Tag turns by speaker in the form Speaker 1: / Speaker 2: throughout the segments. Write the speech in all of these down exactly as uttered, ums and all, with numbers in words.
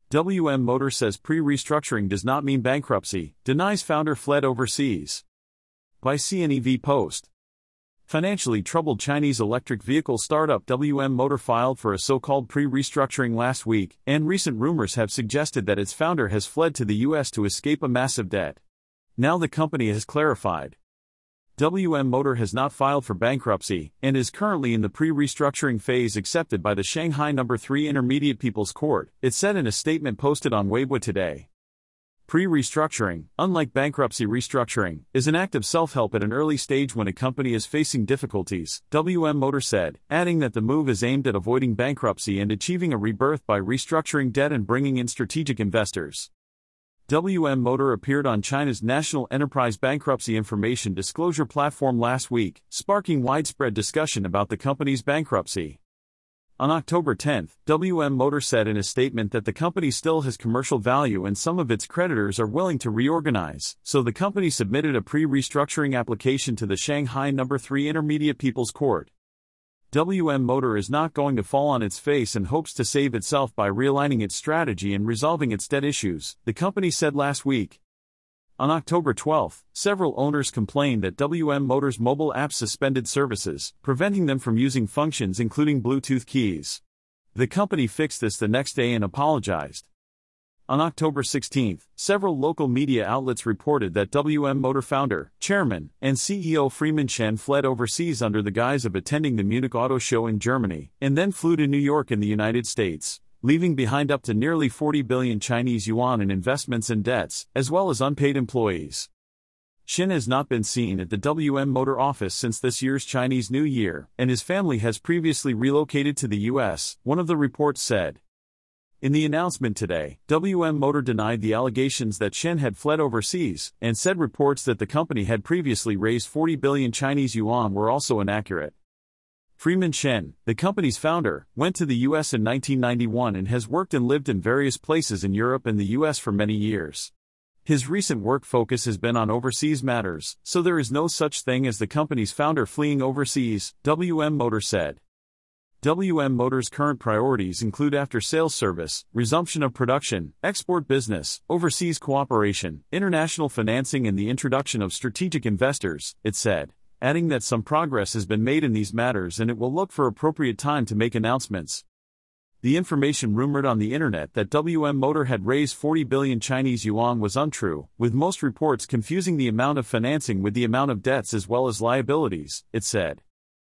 Speaker 1: W M Motor says pre-restructuring does not mean bankruptcy, denies founder fled overseas. By C N E V Post. Financially troubled Chinese electric vehicle startup W M Motor filed for a so-called pre-restructuring last week, and recent rumors have suggested that its founder has fled to the U S to escape a massive debt. Now the company has clarified. W M Motor has not filed for bankruptcy, and is currently in the pre-restructuring phase accepted by the Shanghai Number three Intermediate People's Court, it said in a statement posted on Weibo today. Pre-restructuring, unlike bankruptcy restructuring, is an act of self-help at an early stage when a company is facing difficulties, W M Motor said, adding that the move is aimed at avoiding bankruptcy and achieving a rebirth by restructuring debt and bringing in strategic investors. W M Motor appeared on China's National Enterprise Bankruptcy Information Disclosure Platform last week, sparking widespread discussion about the company's bankruptcy. On October tenth, W M Motor said in a statement that the company still has commercial value and some of its creditors are willing to reorganize, so the company submitted a pre-restructuring application to the Shanghai Number three Intermediate People's Court. W M Motor is not going to fall on its face and hopes to save itself by realigning its strategy and resolving its debt issues, the company said last week. On October twelfth, several owners complained that W M Motor's mobile apps suspended services, preventing them from using functions including Bluetooth keys. The company fixed this the next day and apologized. On October sixteenth, several local media outlets reported that W M Motor founder, chairman, and C E O Freeman Chen fled overseas under the guise of attending the Munich Auto Show in Germany, and then flew to New York in the United States, leaving behind up to nearly forty billion Chinese yuan in investments and debts, as well as unpaid employees. Chen has not been seen at the W M Motor office since this year's Chinese New Year, and his family has previously relocated to the U S, one of the reports said. In the announcement today, W M Motor denied the allegations that Chen had fled overseas, and said reports that the company had previously raised forty billion Chinese yuan were also inaccurate. Freeman Chen, the company's founder, went to the U S in nineteen ninety-one and has worked and lived in various places in Europe and the U S for many years. His recent work focus has been on overseas matters, so there is no such thing as the company's founder fleeing overseas, W M Motor said. W M Motor's current priorities include after-sales service, resumption of production, export business, overseas cooperation, international financing and the introduction of strategic investors, it said, adding that some progress has been made in these matters and it will look for appropriate time to make announcements. The information rumored on the internet that W M Motor had raised forty billion Chinese yuan was untrue, with most reports confusing the amount of financing with the amount of debts as well as liabilities, it said.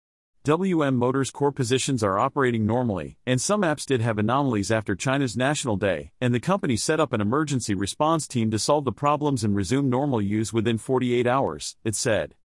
Speaker 1: W M Motor's core positions are operating normally, and some apps did have anomalies after China's National Day, and the company set up an emergency response team to solve the problems and resume normal use within forty-eight hours, it said.